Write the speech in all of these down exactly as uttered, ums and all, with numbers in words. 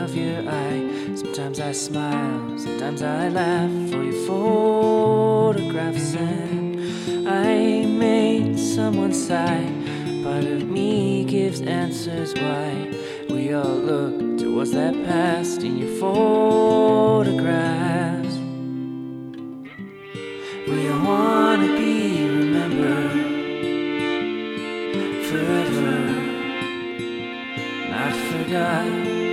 of your eye. Sometimes I smile, sometimes I laugh for your photographs, and I made someone sigh. Part of me gives answers why we all look towards that past in your photographs. We all wanna be remembered forever, not forgot.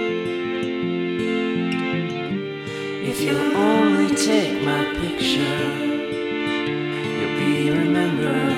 If you'll only take my picture, you'll be remembered.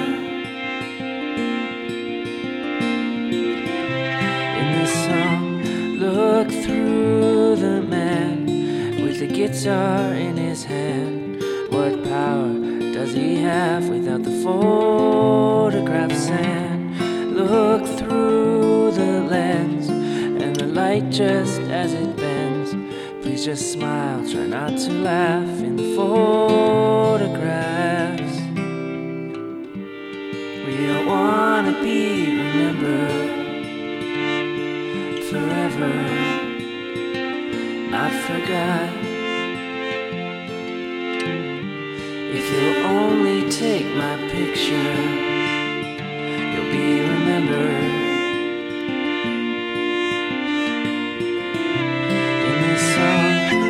In this song, look through the man with the guitar in his hand. What power does he have without the photographs? And look through the lens and the light just as it bends. Please just smile, try not to laugh in the photographs. We all wanna be remembered forever, not forgot. If you'll only take my picture, you'll be remembered. In this song,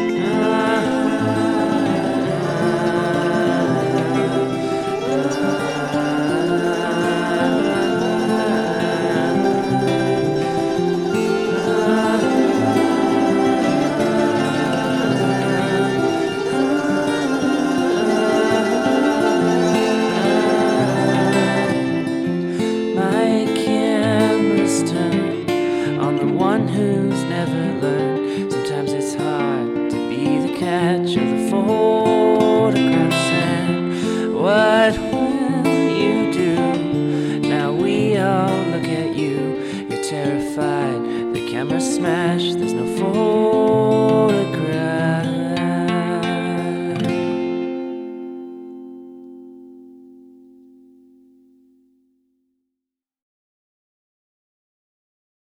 who's never learned. Sometimes it's hard to be the catch of the photographs. And what will you do? Now we all look at you. You're terrified the camera smashed. There's